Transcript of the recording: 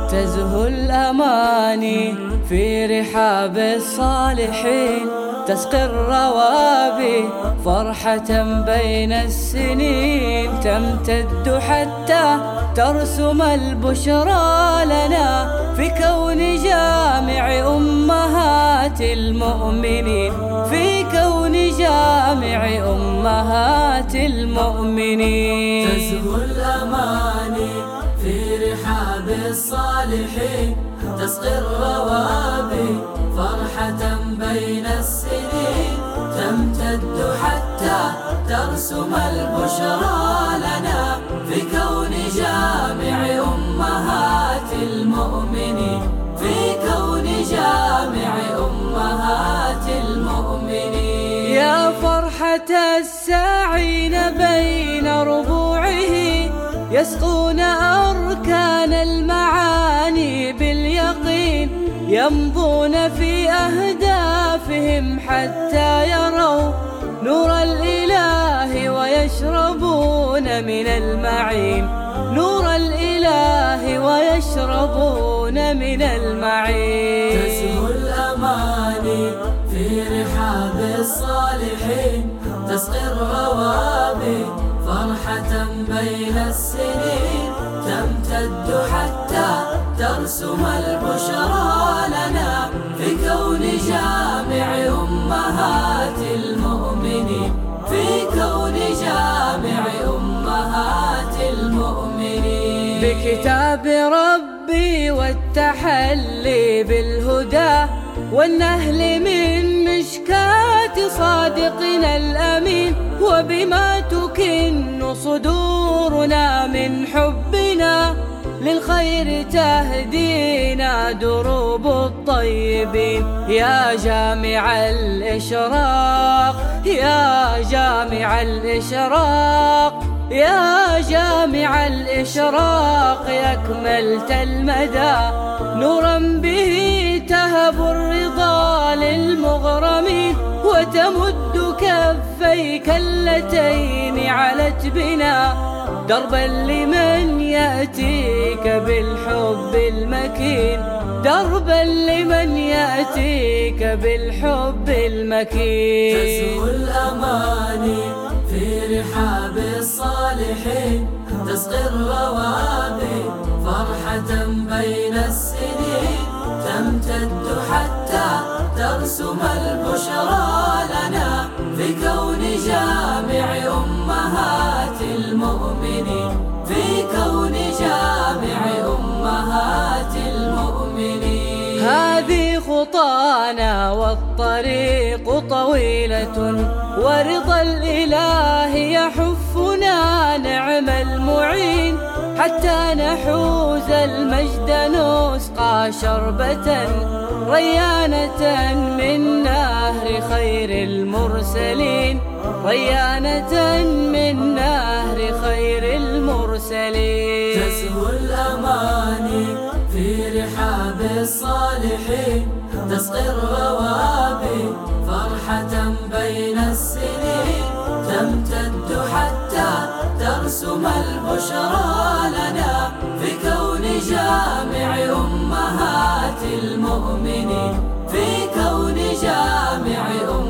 تزهو الأماني في رحاب الصالحين، تسقي الروابي فرحة بين السنين، تمتد حتى ترسم البشرى لنا في كون جامع أمهات المؤمنين، في كون جامع أمهات المؤمنين. تزهو الأماني في رحاب الصالحين، تسقي الروابي فرحة بين السنين، تمتد حتى ترسم البشرى لنا في كون جامع أمهات المؤمنين، في كون جامع أمهات المؤمنين. يا فرحة الساعين بين ربوعه، يسقون أركان المعاني باليقين، يمضون في أهدافهم حتى يروا نور الإله ويشربون من المعين، نور الإله ويشربون من المعين. تزهو الأماني في رحاب الصالحين، تسقي الروابي فرحة بين السنين، تمتد حتى ترسم البشرى لنا في كون جامع أمهات المؤمنين، في كون جامع أمهات المؤمنين. بكتاب ربي والتحلي بالهدى، والنهل من مشكاة صادقنا الأمين، وبما تكن صدورنا من حبنا للخير تهدينا دروب الطيبين. يا جامع الإشراق، يا جامع الإشراق، يا جامع الإشراق، أكملت المدى نورا به تهب الرضا للمغرمين، وتمد كفيك اللتين علت بنا دربا لمن يأتيك بالحب المكين، دربا لمن يأتيك بالحب المكين. تزهو الأماني في رحاب الصالحين، تسقي الروابي فرحة بين السنين، تمتد حتى ترسم البشرى لنا في كون جامع أمهات المؤمنين، في كون جامع أمهات المؤمنين. هذه خطانا والطريق طويلة، ورضا الإله يحفنا نعم المعين، حتى نحوز المجد نسقى شربة ريانة من نهر خير المرسلين، ريانة من نهر خير المرسلين. تزهو الأماني في رحاب الصالحين، تسقي الروابي فرحة بين السنين، تمتد حتى ترسم البشرى لنا في كون جامع أمهات المؤمنين، في كون جامع